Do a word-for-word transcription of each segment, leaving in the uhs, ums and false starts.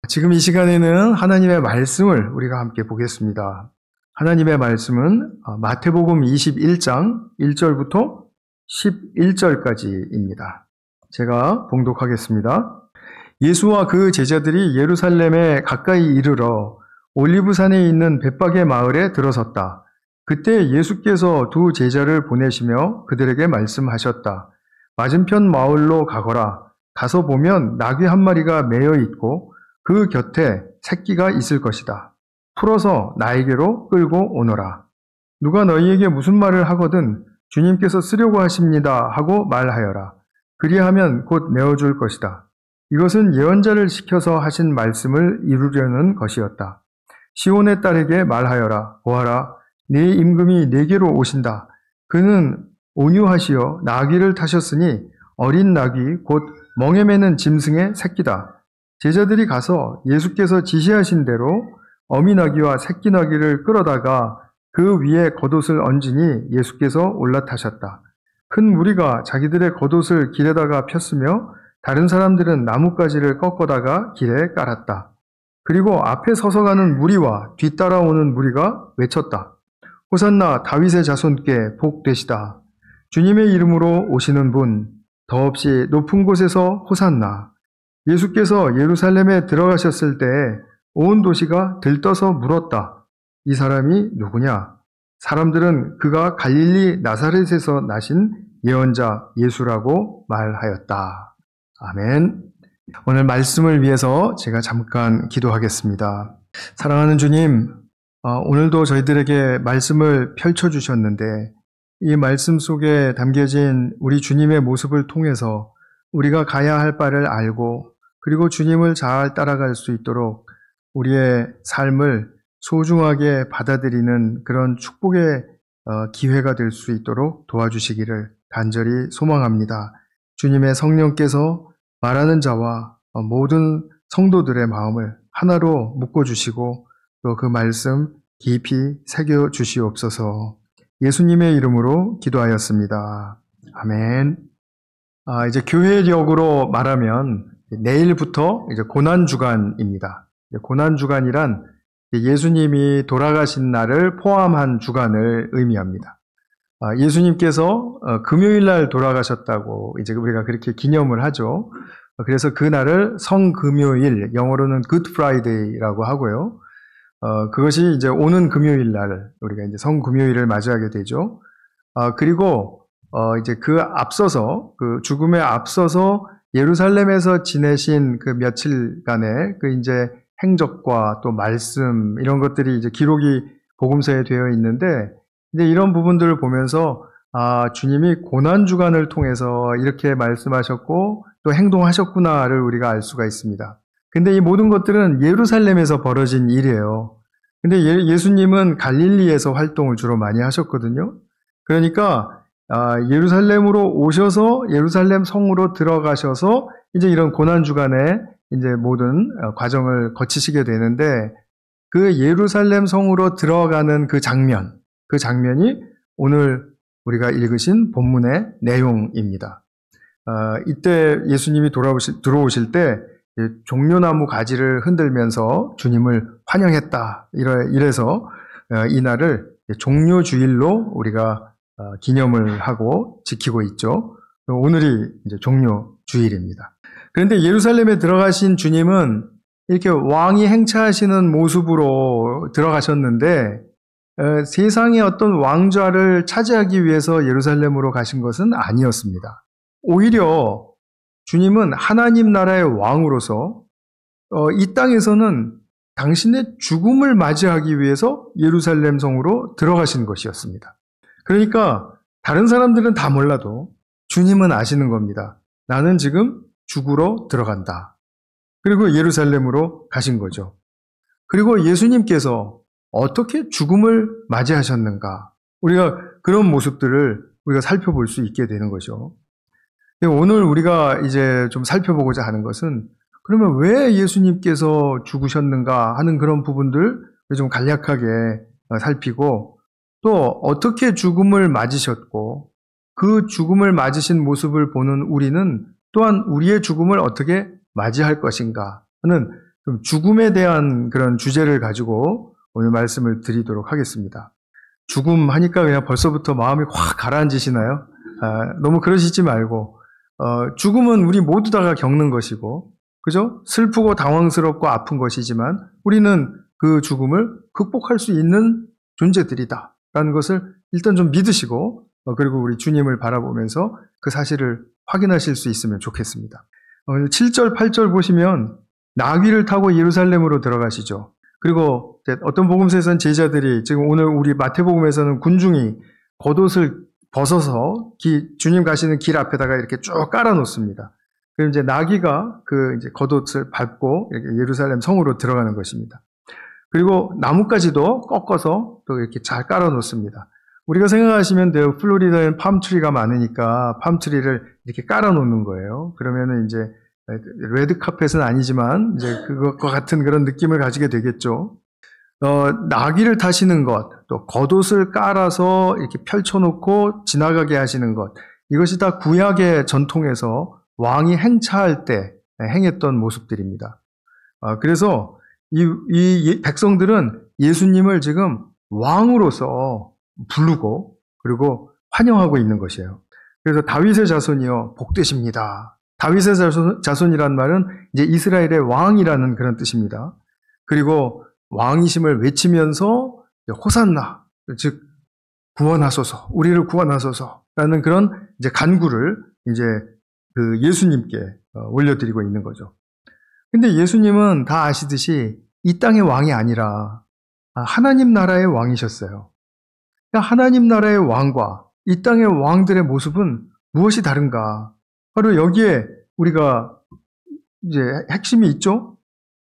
지금 이 시간에는 하나님의 말씀을 우리가 함께 보겠습니다. 하나님의 말씀은 마태복음 이십일 장 일 절부터 십일 절까지입니다. 제가 봉독하겠습니다. 예수와 그 제자들이 예루살렘에 가까이 이르러 올리브산에 있는 벳박의 마을에 들어섰다. 그때 예수께서 두 제자를 보내시며 그들에게 말씀하셨다. 맞은편 마을로 가거라. 가서 보면 나귀 한 마리가 매여 있고 그 곁에 새끼가 있을 것이다. 풀어서 나에게로 끌고 오너라. 누가 너희에게 무슨 말을 하거든 주님께서 쓰려고 하십니다 하고 말하여라. 그리하면 곧 내어줄 것이다. 이것은 예언자를 시켜서 하신 말씀을 이루려는 것이었다. 시온의 딸에게 말하여라. 보아라, 네 임금이 내게로 오신다. 그는 온유하시어 나귀를 타셨으니 어린 나귀 곧 멍에 매는 짐승의 새끼다. 제자들이 가서 예수께서 지시하신 대로 어미 나귀와 새끼 나귀를 끌어다가 그 위에 겉옷을 얹으니 예수께서 올라타셨다. 큰 무리가 자기들의 겉옷을 길에다가 폈으며 다른 사람들은 나뭇가지를 꺾어다가 길에 깔았다. 그리고 앞에 서서 가는 무리와 뒤따라오는 무리가 외쳤다. 호산나 다윗의 자손께 복 되시다. 주님의 이름으로 오시는 분, 더없이 높은 곳에서 호산나. 예수께서 예루살렘에 들어가셨을 때에 온 도시가 들떠서 물었다. 이 사람이 누구냐? 사람들은 그가 갈릴리 나사렛에서 나신 예언자 예수라고 말하였다. 아멘. 오늘 말씀을 위해서 제가 잠깐 기도하겠습니다. 사랑하는 주님, 오늘도 저희들에게 말씀을 펼쳐주셨는데 이 말씀 속에 담겨진 우리 주님의 모습을 통해서 우리가 가야 할 바를 알고 그리고 주님을 잘 따라갈 수 있도록 우리의 삶을 소중하게 받아들이는 그런 축복의 기회가 될 수 있도록 도와주시기를 간절히 소망합니다. 주님의 성령께서 말하는 자와 모든 성도들의 마음을 하나로 묶어주시고 또 그 말씀 깊이 새겨주시옵소서. 예수님의 이름으로 기도하였습니다. 아멘. 아, 이제 교회력으로 말하면 내일부터 이제 고난주간입니다. 고난주간이란 예수님이 돌아가신 날을 포함한 주간을 의미합니다. 아, 예수님께서 금요일 날 돌아가셨다고 이제 우리가 그렇게 기념을 하죠. 그래서 그 날을 성금요일, 영어로는 Good Friday라고 하고요. 어, 그것이 이제 오는 금요일 날 우리가 이제 성금요일을 맞이하게 되죠. 아, 그리고 어, 이제 그 앞서서 그 죽음에 앞서서 예루살렘에서 지내신 그 며칠간의 그 이제 행적과 또 말씀 이런 것들이 이제 기록이 복음서에 되어 있는데 이제 이런 부분들을 보면서 아, 주님이 고난 주간을 통해서 이렇게 말씀하셨고 또 행동하셨구나를 우리가 알 수가 있습니다. 근데 이 모든 것들은 예루살렘에서 벌어진 일이에요. 근데 예, 예수님은 갈릴리에서 활동을 주로 많이 하셨거든요. 그러니까 아, 예루살렘으로 오셔서 예루살렘 성으로 들어가셔서 이제 이런 고난 주간에 이제 모든 과정을 거치시게 되는데 그 예루살렘 성으로 들어가는 그 장면, 그 장면이 오늘 우리가 읽으신 본문의 내용입니다. 아, 이때 예수님이 돌아오실, 들어오실 때 종려나무 가지를 흔들면서 주님을 환영했다. 이래, 이래서 이 날을 종려주일로 우리가 기념을 하고 지키고 있죠. 오늘이 이제 종려주일입니다. 그런데 예루살렘에 들어가신 주님은 이렇게 왕이 행차하시는 모습으로 들어가셨는데 세상의 어떤 왕좌를 차지하기 위해서 예루살렘으로 가신 것은 아니었습니다. 오히려 주님은 하나님 나라의 왕으로서 이 땅에서는 당신의 죽음을 맞이하기 위해서 예루살렘 성으로 들어가신 것이었습니다. 그러니까 다른 사람들은 다 몰라도 주님은 아시는 겁니다. 나는 지금 죽으러 들어간다. 그리고 예루살렘으로 가신 거죠. 그리고 예수님께서 어떻게 죽음을 맞이하셨는가? 우리가 그런 모습들을 우리가 살펴볼 수 있게 되는 거죠. 오늘 우리가 이제 좀 살펴보고자 하는 것은 그러면 왜 예수님께서 죽으셨는가 하는 그런 부분들 좀 간략하게 살피고 또 어떻게 죽음을 맞으셨고 그 죽음을 맞으신 모습을 보는 우리는 또한 우리의 죽음을 어떻게 맞이할 것인가 하는 좀 죽음에 대한 그런 주제를 가지고 오늘 말씀을 드리도록 하겠습니다. 죽음 하니까 그냥 벌써부터 마음이 확 가라앉으시나요? 아, 너무 그러시지 말고, 어, 죽음은 우리 모두 다가 겪는 것이고, 그죠? 슬프고 당황스럽고 아픈 것이지만 우리는 그 죽음을 극복할 수 있는 존재들이다 라는 것을 일단 좀 믿으시고, 어, 그리고 우리 주님을 바라보면서 그 사실을 확인하실 수 있으면 좋겠습니다. 어, 칠 절, 팔 절 보시면 나귀를 타고 예루살렘으로 들어가시죠. 그리고 어떤 복음서에서는 제자들이, 지금 오늘 우리 마태복음에서는 군중이 겉옷을 벗어서 기, 주님 가시는 길 앞에다가 이렇게 쭉 깔아놓습니다. 그리고 이제 나귀가 그 이제 겉옷을 밟고 이렇게 예루살렘 성으로 들어가는 것입니다. 그리고 나뭇가지도 꺾어서 또 이렇게 잘 깔아놓습니다. 우리가 생각하시면 돼요. 플로리다엔 팜트리가 많으니까 팜트리를 이렇게 깔아놓는 거예요. 그러면은 이제 레드카펫은 아니지만 이제 그것과 같은 그런 느낌을 가지게 되겠죠. 어, 나귀를 타시는 것, 또 겉옷을 깔아서 이렇게 펼쳐놓고 지나가게 하시는 것, 이것이 다 구약의 전통에서 왕이 행차할 때 행했던 모습들입니다. 어, 그래서 이, 이 백성들은 예수님을 지금 왕으로서 부르고 그리고 환영하고 있는 것이에요. 그래서 다윗의 자손이여 복되십니다. 다윗의 자손, 자손이란 말은 이제 이스라엘의 왕이라는 그런 뜻입니다. 그리고 왕이심을 외치면서 호산나, 즉 구원하소서, 우리를 구원하소서라는 그런 이제 간구를 이제 그 예수님께 올려드리고 있는 거죠. 근데 예수님은 다 아시듯이 이 땅의 왕이 아니라 하나님 나라의 왕이셨어요. 하나님 나라의 왕과 이 땅의 왕들의 모습은 무엇이 다른가? 바로 여기에 우리가 이제 핵심이 있죠?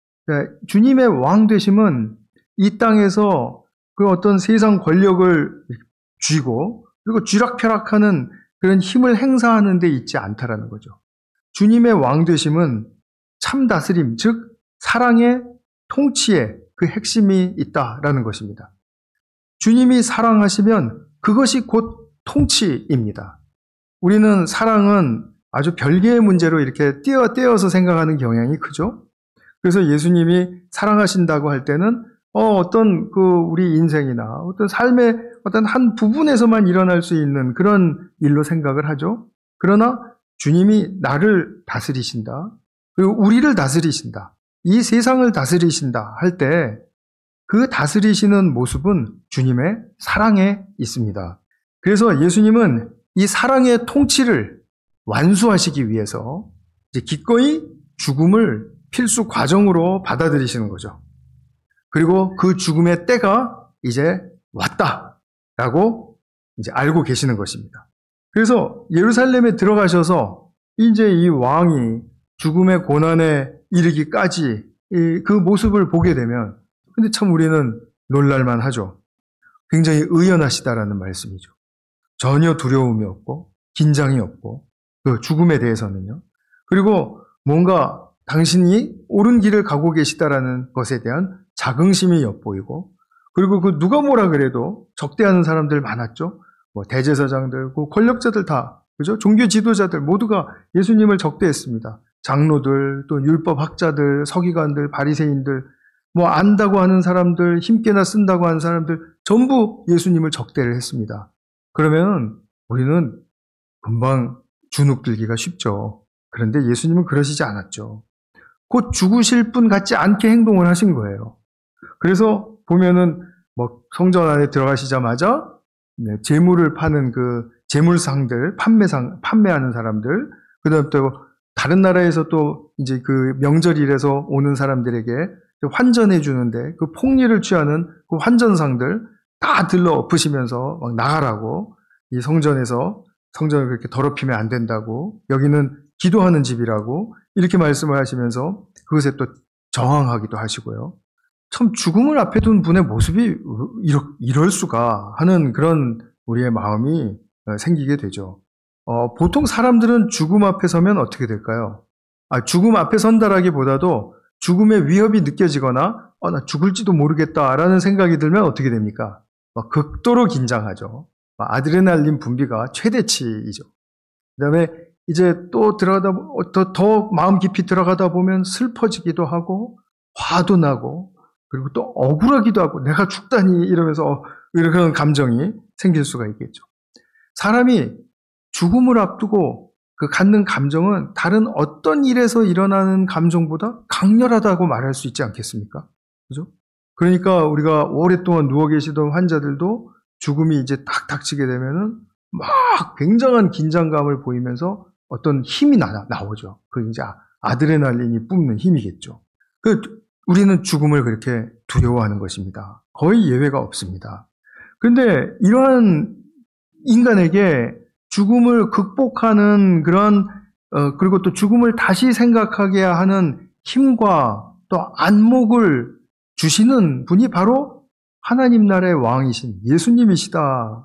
주님의 왕 되심은 이 땅에서 그 어떤 세상 권력을 쥐고 그리고 쥐락펴락하는 그런 힘을 행사하는 데 있지 않다라는 거죠. 주님의 왕 되심은 참 다스림, 즉 사랑의 통치에 그 핵심이 있다라는 것입니다. 주님이 사랑하시면 그것이 곧 통치입니다. 우리는 사랑은 아주 별개의 문제로 이렇게 떼어 떼어서 생각하는 경향이 크죠. 그래서 예수님이 사랑하신다고 할 때는 어, 어떤 그 우리 인생이나 어떤 삶의 어떤 한 부분에서만 일어날 수 있는 그런 일로 생각을 하죠. 그러나 주님이 나를 다스리신다. 그리고 우리를 다스리신다. 이 세상을 다스리신다 할 때 그 다스리시는 모습은 주님의 사랑에 있습니다. 그래서 예수님은 이 사랑의 통치를 완수하시기 위해서 이제 기꺼이 죽음을 필수 과정으로 받아들이시는 거죠. 그리고 그 죽음의 때가 이제 왔다라고 이제 알고 계시는 것입니다. 그래서 예루살렘에 들어가셔서 이제 이 왕이 죽음의 고난에 이르기까지 그 모습을 보게 되면, 근데 참 우리는 놀랄만 하죠. 굉장히 의연하시다라는 말씀이죠. 전혀 두려움이 없고 긴장이 없고 그 죽음에 대해서는요. 그리고 뭔가 당신이 옳은 길을 가고 계시다라는 것에 대한 자긍심이 엿보이고, 그리고 그 누가 뭐라 그래도 적대하는 사람들 많았죠. 뭐 대제사장들, 그 권력자들 다, 그죠? 종교 지도자들 모두가 예수님을 적대했습니다. 장로들, 또 율법 학자들, 서기관들, 바리새인들, 뭐 안다고 하는 사람들, 힘께나 쓴다고 하는 사람들 전부 예수님을 적대를 했습니다. 그러면 우리는 금방 주눅들기가 쉽죠. 그런데 예수님은 그러시지 않았죠. 곧 죽으실 분 같지 않게 행동을 하신 거예요. 그래서 보면은 뭐 성전 안에 들어가시자마자 네, 재물을 파는 그 재물상들, 판매상, 판매하는 사람들, 그다음 또 다른 나라에서 또 이제 그 명절일에서 오는 사람들에게 환전해 주는데 그 폭리를 취하는 그 환전상들 다 들러 엎으시면서 막 나가라고, 이 성전에서 성전을 그렇게 더럽히면 안 된다고, 여기는 기도하는 집이라고 이렇게 말씀을 하시면서 그것에 또 저항하기도 하시고요. 참 죽음을 앞에 둔 분의 모습이 이럴, 이럴 수가 하는 그런 우리의 마음이 생기게 되죠. 어, 보통 사람들은 죽음 앞에 서면 어떻게 될까요? 아, 죽음 앞에 선다라기보다도 죽음의 위협이 느껴지거나 어, 나 죽을지도 모르겠다라는 생각이 들면 어떻게 됩니까? 막 극도로 긴장하죠. 아드레날린 분비가 최대치이죠. 그 다음에 이제 또 들어가다, 더, 더 마음 깊이 들어가다 보면 슬퍼지기도 하고 화도 나고 그리고 또 억울하기도 하고 내가 죽다니 이러면서 그런 감정이 생길 수가 있겠죠. 사람이 죽음을 앞두고 그 갖는 감정은 다른 어떤 일에서 일어나는 감정보다 강렬하다고 말할 수 있지 않겠습니까? 그죠? 그러니까 우리가 오랫동안 누워 계시던 환자들도 죽음이 이제 딱 닥치게 되면은 막 굉장한 긴장감을 보이면서 어떤 힘이 나, 나오죠. 그 이제 아드레날린이 뿜는 힘이겠죠. 그 우리는 죽음을 그렇게 두려워하는 것입니다. 거의 예외가 없습니다. 그런데 이러한 인간에게 죽음을 극복하는 그런 어, 그리고 또 죽음을 다시 생각하게 하는 힘과 또 안목을 주시는 분이 바로 하나님 나라의 왕이신 예수님이시다라는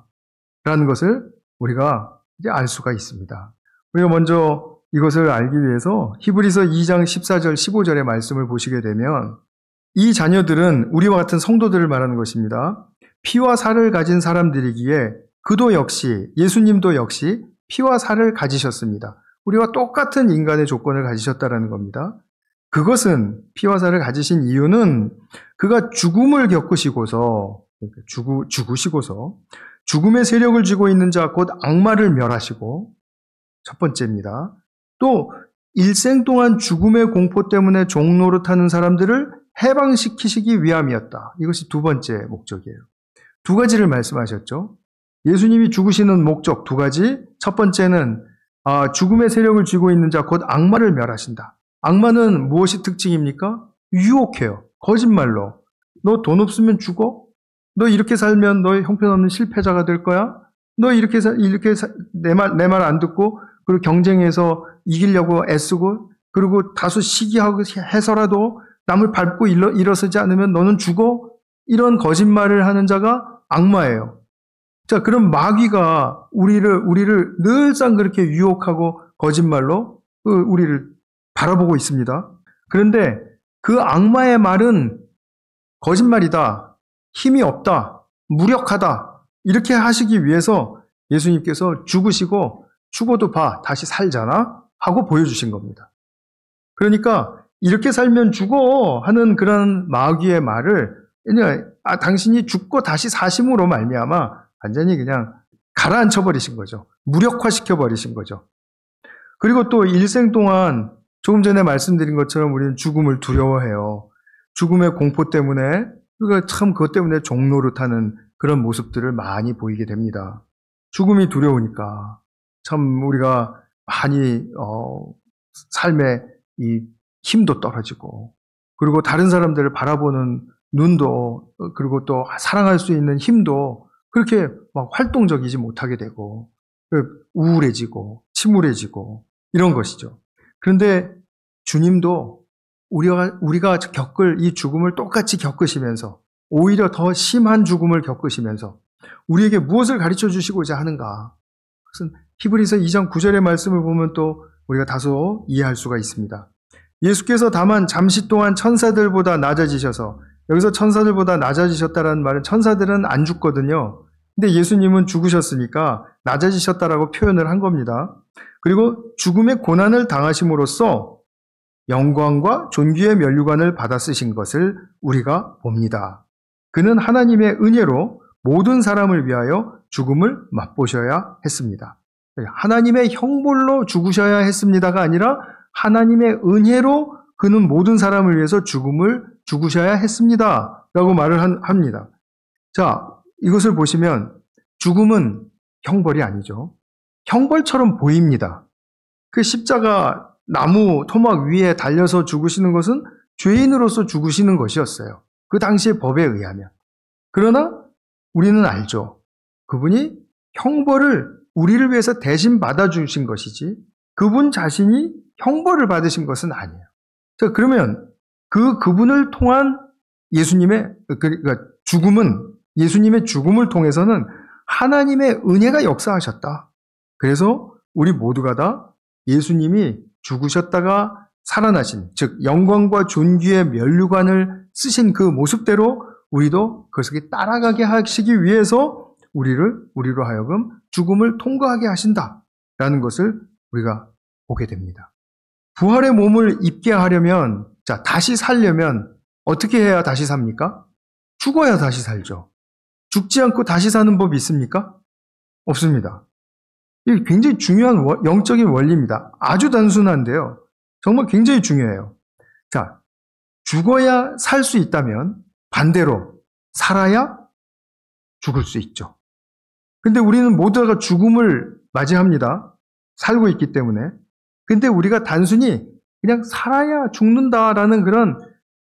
것을 우리가 이제 알 수가 있습니다. 우리가 먼저 이것을 알기 위해서 히브리서 이 장 십사 절 십오 절의 말씀을 보시게 되면 이 자녀들은 우리와 같은 성도들을 말하는 것입니다. 피와 살을 가진 사람들이기에 그도 역시 예수님도 역시 피와 살을 가지셨습니다. 우리와 똑같은 인간의 조건을 가지셨다라는 겁니다. 그것은 피와 살을 가지신 이유는 그가 죽음을 겪으시고서 죽으, 죽으시고서 죽음의 세력을 쥐고 있는 자 곧 악마를 멸하시고 첫 번째입니다. 또 일생 동안 죽음의 공포 때문에 종노릇하는 사람들을 해방시키시기 위함이었다. 이것이 두 번째 목적이에요. 두 가지를 말씀하셨죠. 예수님이 죽으시는 목적 두 가지. 첫 번째는 아, 죽음의 세력을 쥐고 있는 자 곧 악마를 멸하신다. 악마는 무엇이 특징입니까? 유혹해요. 거짓말로. 너 돈 없으면 죽어? 너 이렇게 살면 너 형편없는 실패자가 될 거야? 너 이렇게 사, 이렇게 내 말 내 말 안 듣고 그리고 경쟁에서 이기려고 애쓰고 그리고 다소 시기하고 해서라도 남을 밟고 일어, 일어서지 않으면 너는 죽어? 이런 거짓말을 하는 자가 악마예요. 자, 그럼 마귀가 우리를 우리를 늘상 그렇게 유혹하고 거짓말로 우리를 바라보고 있습니다. 그런데 그 악마의 말은 거짓말이다, 힘이 없다, 무력하다 이렇게 하시기 위해서 예수님께서 죽으시고 죽어도 봐, 다시 살잖아 하고 보여주신 겁니다. 그러니까 이렇게 살면 죽어 하는 그런 마귀의 말을 그냥 아, 당신이 죽고 다시 사심으로 말미암아 완전히 그냥 가라앉혀 버리신 거죠. 무력화시켜 버리신 거죠. 그리고 또 일생 동안 조금 전에 말씀드린 것처럼 우리는 죽음을 두려워해요. 죽음의 공포 때문에 우리가 참 그것 때문에 종노릇하는 그런 모습들을 많이 보이게 됩니다. 죽음이 두려우니까 참 우리가 많이 어, 삶의 이 힘도 떨어지고 그리고 다른 사람들을 바라보는 눈도 그리고 또 사랑할 수 있는 힘도 그렇게 막 활동적이지 못하게 되고 우울해지고 침울해지고 이런 것이죠. 그런데 주님도 우리가 우리가 겪을 이 죽음을 똑같이 겪으시면서 오히려 더 심한 죽음을 겪으시면서 우리에게 무엇을 가르쳐 주시고자 하는가? 그것은 히브리서 이 장 구 절의 말씀을 보면 또 우리가 다소 이해할 수가 있습니다. 예수께서 다만 잠시 동안 천사들보다 낮아지셔서 여기서 천사들보다 낮아지셨다라는 말은 천사들은 안 죽거든요. 근데 예수님은 죽으셨으니까 낮아지셨다라고 표현을 한 겁니다. 그리고 죽음의 고난을 당하심으로써 영광과 존귀의 면류관을 받아 쓰신 것을 우리가 봅니다. 그는 하나님의 은혜로 모든 사람을 위하여 죽음을 맛보셔야 했습니다. 하나님의 형벌로 죽으셔야 했습니다가 아니라 하나님의 은혜로 그는 모든 사람을 위해서 죽음을 죽으셔야 했습니다. 라고 말을 합니다. 자, 이것을 보시면 죽음은 형벌이 아니죠. 형벌처럼 보입니다. 그 십자가 나무 토막 위에 달려서 죽으시는 것은 죄인으로서 죽으시는 것이었어요. 그 당시의 법에 의하면. 그러나 우리는 알죠. 그분이 형벌을 우리를 위해서 대신 받아주신 것이지 그분 자신이 형벌을 받으신 것은 아니에요. 자, 그러면 그 그분을 통한 예수님의 그러니까 죽음은 예수님의 죽음을 통해서는 하나님의 은혜가 역사하셨다. 그래서 우리 모두가 다 예수님이 죽으셨다가 살아나신, 즉 영광과 존귀의 면류관을 쓰신 그 모습대로 우리도 그것을 따라가게 하시기 위해서 우리를 우리로 하여금 죽음을 통과하게 하신다라는 것을 우리가 보게 됩니다. 부활의 몸을 입게 하려면, 자 다시 살려면 어떻게 해야 다시 삽니까? 죽어야 다시 살죠. 죽지 않고 다시 사는 법이 있습니까? 없습니다. 이게 굉장히 중요한 영적인 원리입니다. 아주 단순한데요. 정말 굉장히 중요해요. 자, 죽어야 살 수 있다면 반대로 살아야 죽을 수 있죠. 근데 우리는 모두가 죽음을 맞이합니다. 살고 있기 때문에. 근데 우리가 단순히 그냥 살아야 죽는다라는 그런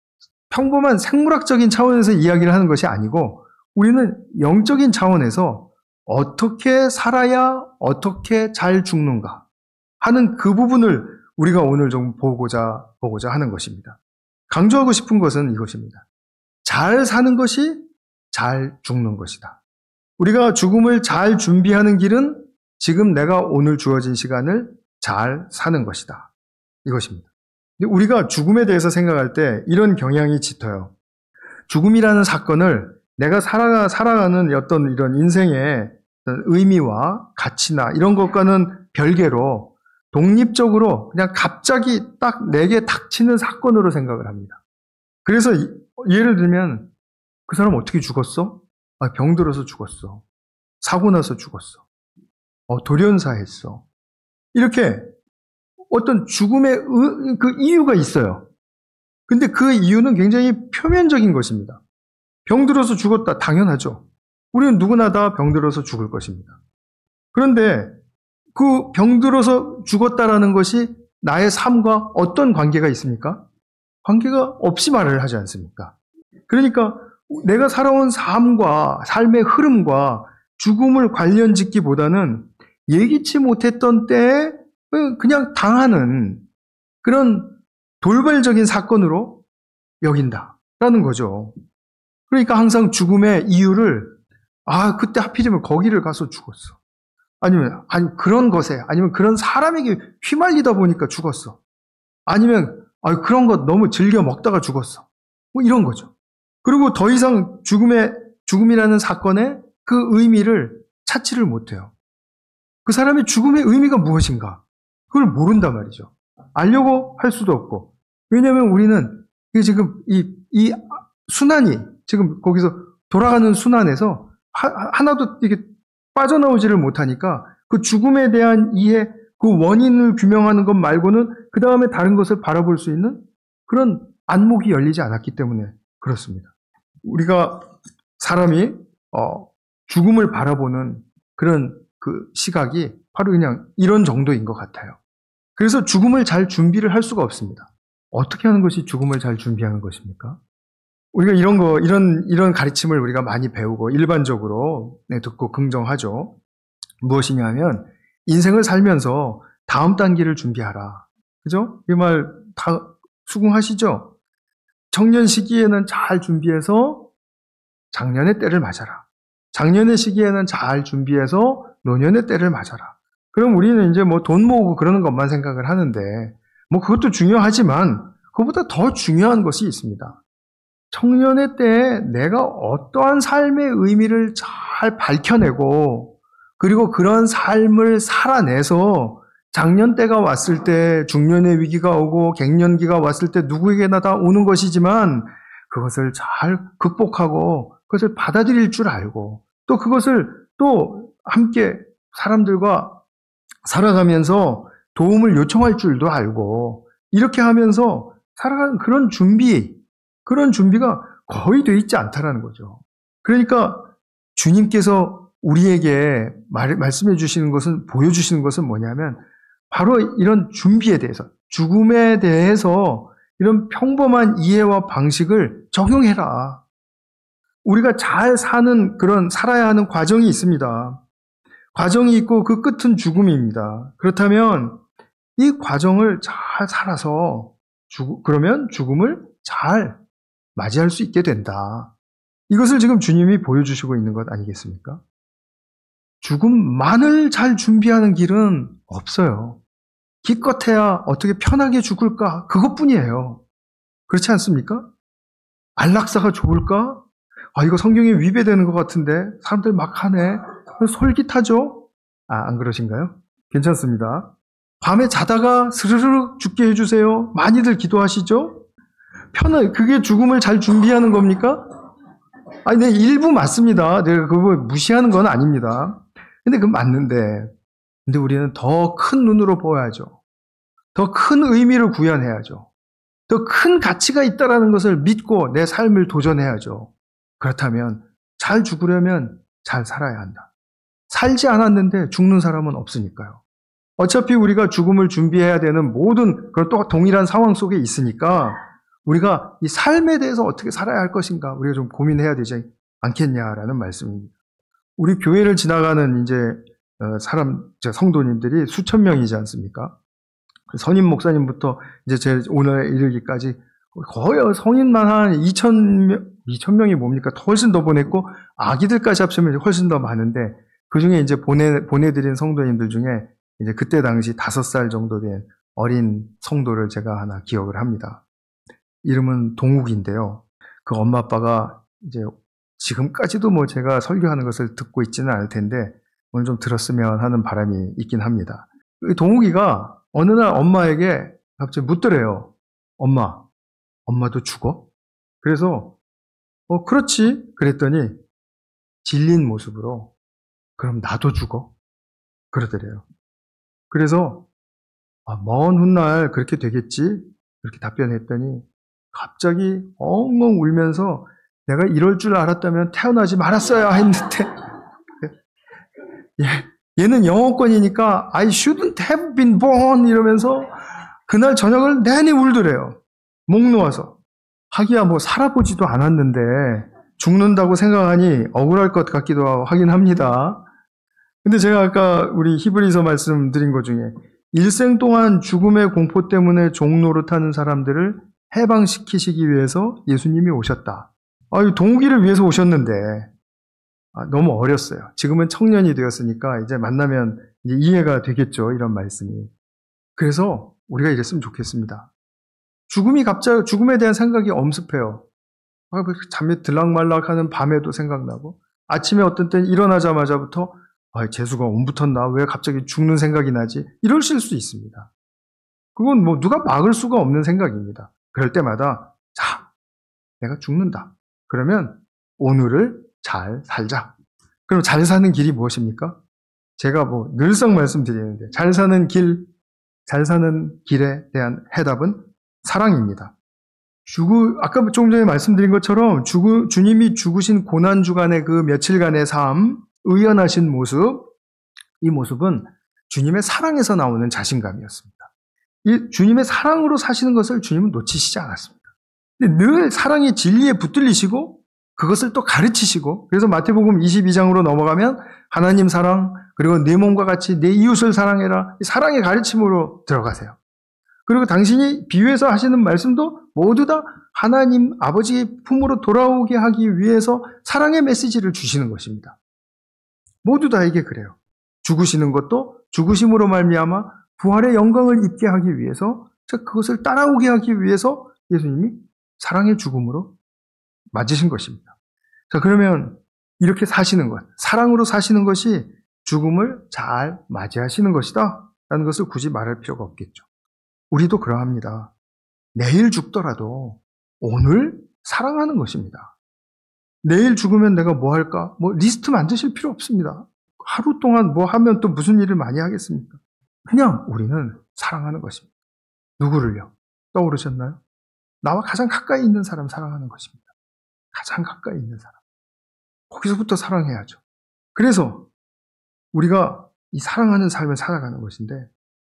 평범한 생물학적인 차원에서 이야기를 하는 것이 아니고 우리는 영적인 차원에서 어떻게 살아야 어떻게 잘 죽는가 하는 그 부분을 우리가 오늘 좀 보고자, 보고자 하는 것입니다. 강조하고 싶은 것은 이것입니다. 잘 사는 것이 잘 죽는 것이다. 우리가 죽음을 잘 준비하는 길은 지금 내가 오늘 주어진 시간을 잘 사는 것이다. 이것입니다. 근데 우리가 죽음에 대해서 생각할 때 이런 경향이 짙어요. 죽음이라는 사건을 내가 살아가, 살아가는 어떤 이런 인생의 의미와 가치나 이런 것과는 별개로 독립적으로 그냥 갑자기 딱 내게 닥치는 사건으로 생각을 합니다. 그래서 예를 들면 그 사람 어떻게 죽었어? 아, 병들어서 죽었어. 사고 나서 죽었어. 어, 돌연사했어. 이렇게 어떤 죽음의 의, 그 이유가 있어요. 근데 그 이유는 굉장히 표면적인 것입니다. 병들어서 죽었다. 당연하죠. 우리는 누구나 다 병들어서 죽을 것입니다. 그런데 그 병들어서 죽었다라는 것이 나의 삶과 어떤 관계가 있습니까? 관계가 없이 말을 하지 않습니까? 그러니까 내가 살아온 삶과 삶의 흐름과 죽음을 관련 짓기보다는 예기치 못했던 때에 그냥 당하는 그런 돌발적인 사건으로 여긴다라는 거죠. 그러니까 항상 죽음의 이유를 아 그때 하필이면 거기를 가서 죽었어. 아니면 아니 그런 것에 아니면 그런 사람에게 휘말리다 보니까 죽었어. 아니면 아 그런 것 너무 즐겨 먹다가 죽었어. 뭐 이런 거죠. 그리고 더 이상 죽음의 죽음이라는 사건의 그 의미를 찾지를 못해요. 그 사람의 죽음의 의미가 무엇인가? 그걸 모른단 말이죠. 알려고 할 수도 없고. 왜냐하면 우리는 이게 지금 이, 이 순환이 지금 거기서 돌아가는 순환에서 하, 하나도 이게 빠져나오지를 못하니까 그 죽음에 대한 이해, 그 원인을 규명하는 것 말고는 그 다음에 다른 것을 바라볼 수 있는 그런 안목이 열리지 않았기 때문에 그렇습니다. 우리가 사람이 어, 죽음을 바라보는 그런 그 시각이 바로 그냥 이런 정도인 것 같아요. 그래서 죽음을 잘 준비를 할 수가 없습니다. 어떻게 하는 것이 죽음을 잘 준비하는 것입니까? 우리가 이런 거, 이런, 이런 가르침을 우리가 많이 배우고 일반적으로 네, 듣고 긍정하죠. 무엇이냐면, 인생을 살면서 다음 단계를 준비하라. 그죠? 이 말 다 수긍하시죠? 청년 시기에는 잘 준비해서 장년의 때를 맞아라. 장년의 시기에는 잘 준비해서 노년의 때를 맞아라. 그럼 우리는 이제 뭐 돈 모으고 그러는 것만 생각을 하는데, 뭐 그것도 중요하지만, 그것보다 더 중요한 것이 있습니다. 청년의 때에 내가 어떠한 삶의 의미를 잘 밝혀내고, 그리고 그런 삶을 살아내서 장년 때가 왔을 때, 중년의 위기가 오고, 갱년기가 왔을 때 누구에게나 다 오는 것이지만, 그것을 잘 극복하고, 그것을 받아들일 줄 알고, 또 그것을 또 함께 사람들과 살아가면서 도움을 요청할 줄도 알고 이렇게 하면서 살아가는 그런 준비, 그런 준비가 거의 돼 있지 않다라는 거죠. 그러니까 주님께서 우리에게 말, 말씀해 주시는 것은, 보여주시는 것은 뭐냐면 바로 이런 준비에 대해서, 죽음에 대해서 이런 평범한 이해와 방식을 적용해라. 우리가 잘 사는 그런 살아야 하는 과정이 있습니다. 과정이 있고 그 끝은 죽음입니다. 그렇다면 이 과정을 잘 살아서 죽, 그러면 죽음을 잘 맞이할 수 있게 된다. 이것을 지금 주님이 보여주시고 있는 것 아니겠습니까? 죽음만을 잘 준비하는 길은 없어요. 기껏해야 어떻게 편하게 죽을까? 그것뿐이에요. 그렇지 않습니까? 안락사가 좋을까? 아, 이거 성경에 위배되는 것 같은데 사람들 막 하네. 솔깃하죠? 아, 안 그러신가요? 괜찮습니다. 밤에 자다가 스르르 죽게 해주세요. 많이들 기도하시죠? 편을, 그게 죽음을 잘 준비하는 겁니까? 아니, 네, 일부 맞습니다. 내가 그거 무시하는 건 아닙니다. 근데 그건 맞는데, 근데 우리는 더 큰 눈으로 보아야죠. 더 큰 의미를 구현해야죠. 더 큰 가치가 있다는 것을 믿고 내 삶을 도전해야죠. 그렇다면 잘 죽으려면 잘 살아야 한다. 살지 않았는데 죽는 사람은 없으니까요. 어차피 우리가 죽음을 준비해야 되는 모든 그런 또 동일한 상황 속에 있으니까 우리가 이 삶에 대해서 어떻게 살아야 할 것인가 우리가 좀 고민해야 되지 않겠냐라는 말씀입니다. 우리 교회를 지나가는 이제 사람 성도님들이 수천 명이지 않습니까? 선임 목사님부터 이제 제 오늘 이르기까지 거의 성인만 한 이천 명, 이천 명이 뭡니까? 훨씬 더 보냈고 아기들까지 합치면 훨씬 더 많은데 그 중에 이제 보내 보내드린 성도님들 중에 이제 그때 당시 다섯 살 정도 된 어린 성도를 제가 하나 기억을 합니다. 이름은 동욱인데요. 그 엄마 아빠가 이제 지금까지도 뭐 제가 설교하는 것을 듣고 있지는 않을 텐데 오늘 좀 들었으면 하는 바람이 있긴 합니다. 동욱이가 어느 날 엄마에게 갑자기 묻더래요. 엄마, 엄마도 죽어? 그래서 어 그렇지. 그랬더니 질린 모습으로 그럼 나도 죽어? 그러더래요. 그래서 아, 먼 훗날 그렇게 되겠지? 그렇게 답변했더니 갑자기 엉엉 울면서 내가 이럴 줄 알았다면 태어나지 말았어야 했는데 얘는 영어권이니까 I shouldn't have been born 이러면서 그날 저녁을 내내 울더래요. 목 놓아서. 하기야 뭐 살아보지도 않았는데 죽는다고 생각하니 억울할 것 같기도 하긴 합니다. 근데 제가 아까 우리 히브리서 말씀드린 것 중에 일생 동안 죽음의 공포 때문에 종노릇하는 사람들을 해방시키시기 위해서 예수님이 오셨다. 아, 동욱이를 위해서 오셨는데 아, 너무 어렸어요. 지금은 청년이 되었으니까 이제 만나면 이제 이해가 되겠죠. 이런 말씀이. 그래서 우리가 이랬으면 좋겠습니다. 죽음이 갑자기 죽음에 대한 생각이 엄습해요. 아, 잠이 들락말락하는 밤에도 생각나고 아침에 어떤 때는 일어나자마자부터 아, 재수가 옴붙었나? 왜 갑자기 죽는 생각이 나지? 이러실 수 있습니다. 그건 뭐 누가 막을 수가 없는 생각입니다. 그럴 때마다 자, 내가 죽는다. 그러면 오늘을 잘 살자. 그럼 잘 사는 길이 무엇입니까? 제가 뭐 늘상 말씀드리는데 잘 사는 길, 잘 사는 길에 대한 해답은 사랑입니다. 죽으, 아까 조금 전에 말씀드린 것처럼 죽으, 주님이 죽으신 고난주간의 그 며칠간의 삶, 의연하신 모습, 이 모습은 주님의 사랑에서 나오는 자신감이었습니다. 이 주님의 사랑으로 사시는 것을 주님은 놓치시지 않았습니다. 근데 늘 사랑의 진리에 붙들리시고 그것을 또 가르치시고 그래서 마태복음 이십이 장으로 넘어가면 하나님 사랑 그리고 내 몸과 같이 내 이웃을 사랑해라. 사랑의 가르침으로 들어가세요. 그리고 당신이 비유해서 하시는 말씀도 모두 다 하나님 아버지의 품으로 돌아오게 하기 위해서 사랑의 메시지를 주시는 것입니다. 모두 다 이게 그래요. 죽으시는 것도 죽으심으로 말미암아 부활의 영광을 입게 하기 위해서 즉 그것을 따라오게 하기 위해서 예수님이 사랑의 죽음으로 맞으신 것입니다. 자, 그러면 이렇게 사시는 것, 사랑으로 사시는 것이 죽음을 잘 맞이하시는 것이다 라는 것을 굳이 말할 필요가 없겠죠. 우리도 그러합니다. 내일 죽더라도 오늘 사랑하는 것입니다. 내일 죽으면 내가 뭐 할까? 뭐 리스트 만드실 필요 없습니다. 하루 동안 뭐 하면 또 무슨 일을 많이 하겠습니까? 그냥 우리는 사랑하는 것입니다. 누구를요? 떠오르셨나요? 나와 가장 가까이 있는 사람 사랑하는 것입니다. 가장 가까이 있는 사람. 거기서부터 사랑해야죠. 그래서 우리가 이 사랑하는 삶을 살아가는 것인데,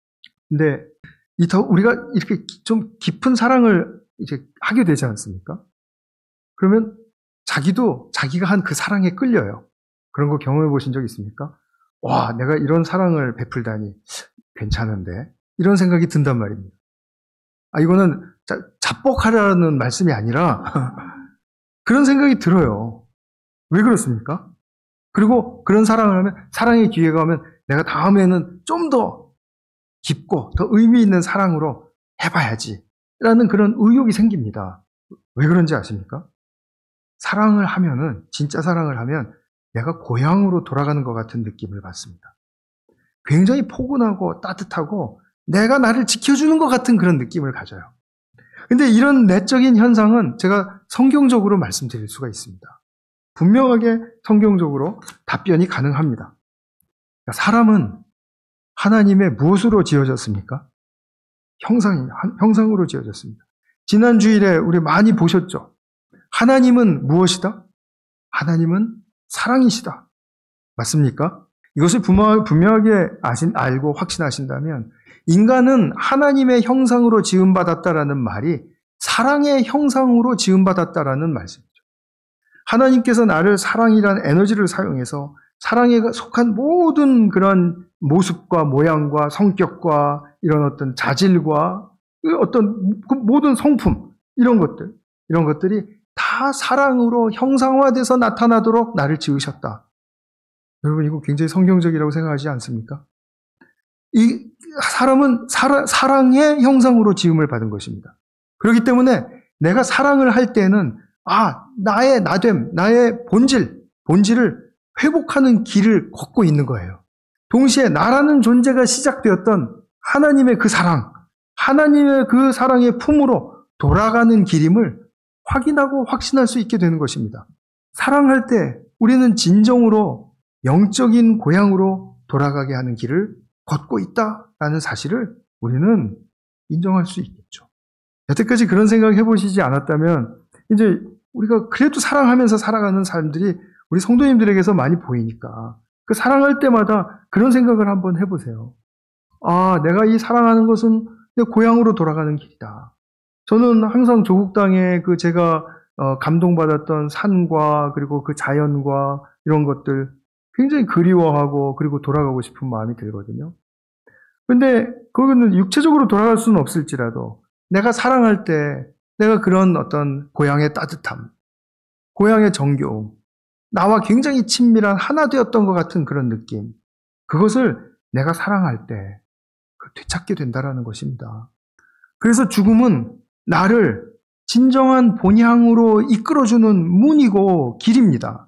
근데 이 더 우리가 이렇게 좀 깊은 사랑을 이제 하게 되지 않습니까? 그러면 자기도 자기가 한 그 사랑에 끌려요. 그런 거 경험해 보신 적 있습니까? 와, 내가 이런 사랑을 베풀다니 괜찮은데 이런 생각이 든단 말입니다. 아, 이거는 자, 자뻑하라는 말씀이 아니라 그런 생각이 들어요. 왜 그렇습니까? 그리고 그런 사랑을 하면 사랑의 기회가 오면 내가 다음에는 좀 더 깊고 더 의미 있는 사랑으로 해봐야지 라는 그런 의욕이 생깁니다. 왜 그런지 아십니까? 사랑을 하면은 진짜 사랑을 하면 내가 고향으로 돌아가는 것 같은 느낌을 받습니다. 굉장히 포근하고 따뜻하고 내가 나를 지켜주는 것 같은 그런 느낌을 가져요. 근데 이런 내적인 현상은 제가 성경적으로 말씀드릴 수가 있습니다. 분명하게 성경적으로 답변이 가능합니다. 사람은 하나님의 무엇으로 지어졌습니까? 형상, 형상으로 지어졌습니다. 지난 주일에 우리 많이 보셨죠? 하나님은 무엇이다? 하나님은 사랑이시다. 맞습니까? 이것을 분명하게 아신, 알고 확신하신다면 인간은 하나님의 형상으로 지음받았다라는 말이 사랑의 형상으로 지음받았다라는 말씀이죠. 하나님께서 나를 사랑이라는 에너지를 사용해서 사랑에 속한 모든 그런 모습과 모양과 성격과 이런 어떤 자질과 어떤 모든 성품, 이런 것들, 이런 것들이 다 사랑으로 형상화돼서 나타나도록 나를 지으셨다. 여러분, 이거 굉장히 성경적이라고 생각하지 않습니까? 이 사람은 사랑, 사랑의 형상으로 지음을 받은 것입니다. 그렇기 때문에 내가 사랑을 할 때는 아, 나의 나됨, 나의 본질, 본질을 회복하는 길을 걷고 있는 거예요. 동시에 나라는 존재가 시작되었던 하나님의 그 사랑, 하나님의 그 사랑의 품으로 돌아가는 길임을 확인하고 확신할 수 있게 되는 것입니다. 사랑할 때 우리는 진정으로 영적인 고향으로 돌아가게 하는 길을 걷고 있다라는 사실을 우리는 인정할 수 있겠죠. 여태까지 그런 생각 해보시지 않았다면 이제 우리가 그래도 사랑하면서 살아가는 사람들이 우리 성도님들에게서 많이 보이니까 그 사랑할 때마다 그런 생각을 한번 해보세요. 아, 내가 이 사랑하는 것은 내 고향으로 돌아가는 길이다. 저는 항상 조국 땅에 그 제가 어, 감동받았던 산과 그리고 그 자연과 이런 것들 굉장히 그리워하고 그리고 돌아가고 싶은 마음이 들거든요. 근데 그거는 육체적으로 돌아갈 수는 없을지라도 내가 사랑할 때 내가 그런 어떤 고향의 따뜻함, 고향의 정겨움, 나와 굉장히 친밀한 하나 되었던 것 같은 그런 느낌, 그것을 내가 사랑할 때 되찾게 된다라는 것입니다. 그래서 죽음은 나를 진정한 본향으로 이끌어주는 문이고 길입니다.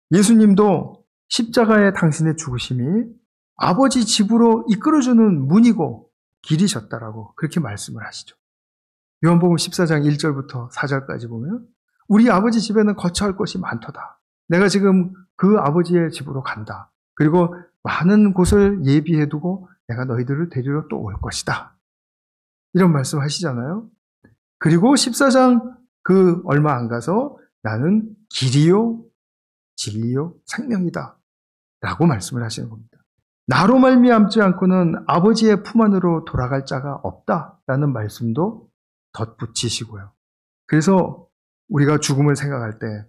예수님도 십자가의 당신의 죽으심이 아버지 집으로 이끌어주는 문이고 길이셨다라고 그렇게 말씀을 하시죠. 요한복음 십사 장 일 절부터 사 절까지 보면 우리 아버지 집에는 거처할 곳이 많도다. 내가 지금 그 아버지의 집으로 간다. 그리고 많은 곳을 예비해두고 내가 너희들을 데리러 또 올 것이다. 이런 말씀 하시잖아요. 그리고 십사 장 그 얼마 안 가서 나는 길이요 진리요 생명이다 라고 말씀을 하시는 겁니다. 나로 말미암지 않고는 아버지의 품 안으로 돌아갈 자가 없다라는 말씀도 덧붙이시고요. 그래서 우리가 죽음을 생각할 때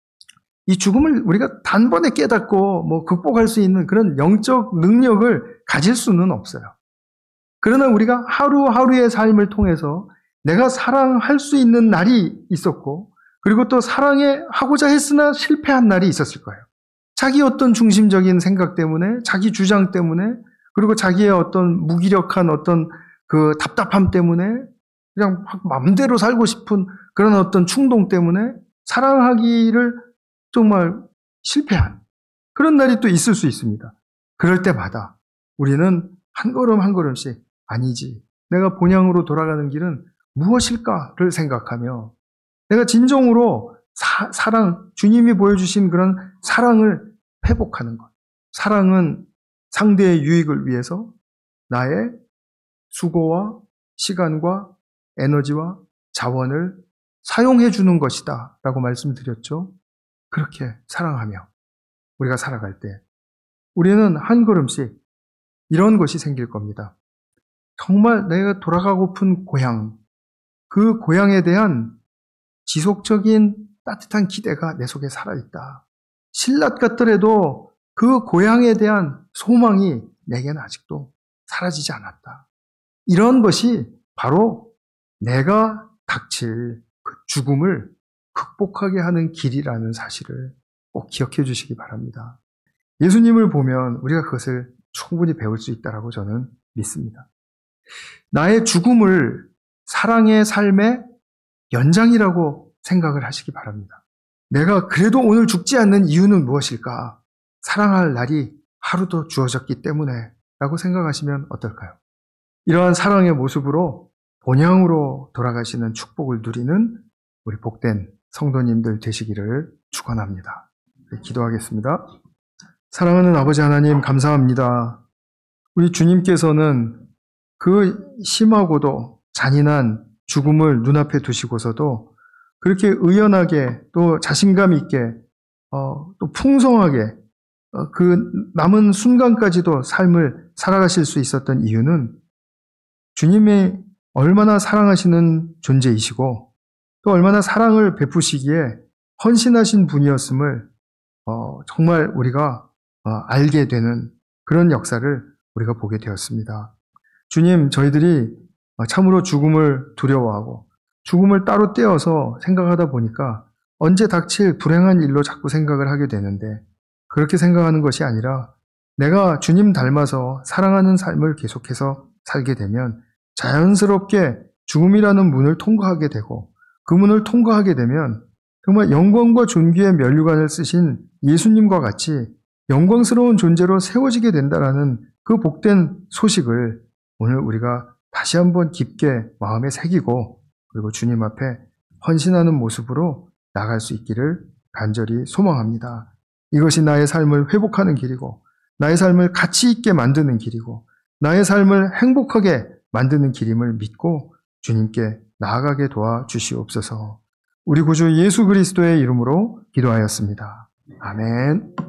이 죽음을 우리가 단번에 깨닫고 뭐 극복할 수 있는 그런 영적 능력을 가질 수는 없어요. 그러나 우리가 하루하루의 삶을 통해서 내가 사랑할 수 있는 날이 있었고 그리고 또 사랑해 하고자 했으나 실패한 날이 있었을 거예요. 자기 어떤 중심적인 생각 때문에, 자기 주장 때문에, 그리고 자기의 어떤 무기력한 어떤 그 답답함 때문에 그냥 마음대로 살고 싶은 그런 어떤 충동 때문에 사랑하기를 정말 실패한 그런 날이 또 있을 수 있습니다. 그럴 때마다 우리는 한 걸음 한 걸음씩 아니지, 내가 본향으로 돌아가는 길은 무엇일까를 생각하며 내가 진정으로 사, 사랑, 주님이 보여주신 그런 사랑을 회복하는 것. 사랑은 상대의 유익을 위해서 나의 수고와 시간과 에너지와 자원을 사용해 주는 것이다 라고 말씀드렸죠. 그렇게 사랑하며 우리가 살아갈 때 우리는 한 걸음씩 이런 것이 생길 겁니다. 정말 내가 돌아가고픈 고향, 그 고향에 대한 지속적인 따뜻한 기대가 내 속에 살아있다. 신라 같더라도 그 고향에 대한 소망이 내게는 아직도 사라지지 않았다. 이런 것이 바로 내가 닥칠 그 죽음을 극복하게 하는 길이라는 사실을 꼭 기억해 주시기 바랍니다. 예수님을 보면 우리가 그것을 충분히 배울 수 있다고 저는 믿습니다. 나의 죽음을 사랑의 삶의 연장이라고 생각을 하시기 바랍니다. 내가 그래도 오늘 죽지 않는 이유는 무엇일까? 사랑할 날이 하루 더 주어졌기 때문에 라고 생각하시면 어떨까요? 이러한 사랑의 모습으로 본향으로 돌아가시는 축복을 누리는 우리 복된 성도님들 되시기를 축원합니다. 기도하겠습니다. 사랑하는 아버지 하나님, 감사합니다. 우리 주님께서는 그 심하고도 잔인한 죽음을 눈앞에 두시고서도 그렇게 의연하게 또 자신감 있게 어, 또 풍성하게 어, 그 남은 순간까지도 삶을 살아가실 수 있었던 이유는 주님이 얼마나 사랑하시는 존재이시고 또 얼마나 사랑을 베푸시기에 헌신하신 분이었음을 어, 정말 우리가 어, 알게 되는 그런 역사를 우리가 보게 되었습니다. 주님, 저희들이 참으로 죽음을 두려워하고 죽음을 따로 떼어서 생각하다 보니까 언제 닥칠 불행한 일로 자꾸 생각을 하게 되는데, 그렇게 생각하는 것이 아니라 내가 주님 닮아서 사랑하는 삶을 계속해서 살게 되면 자연스럽게 죽음이라는 문을 통과하게 되고, 그 문을 통과하게 되면 정말 영광과 존귀의 면류관을 쓰신 예수님과 같이 영광스러운 존재로 세워지게 된다라는 그 복된 소식을 오늘 우리가 다시 한번 깊게 마음에 새기고, 그리고 주님 앞에 헌신하는 모습으로 나갈 수 있기를 간절히 소망합니다. 이것이 나의 삶을 회복하는 길이고, 나의 삶을 가치 있게 만드는 길이고, 나의 삶을 행복하게 만드는 길임을 믿고 주님께 나아가게 도와주시옵소서. 우리 구주 예수 그리스도의 이름으로 기도하였습니다. 아멘.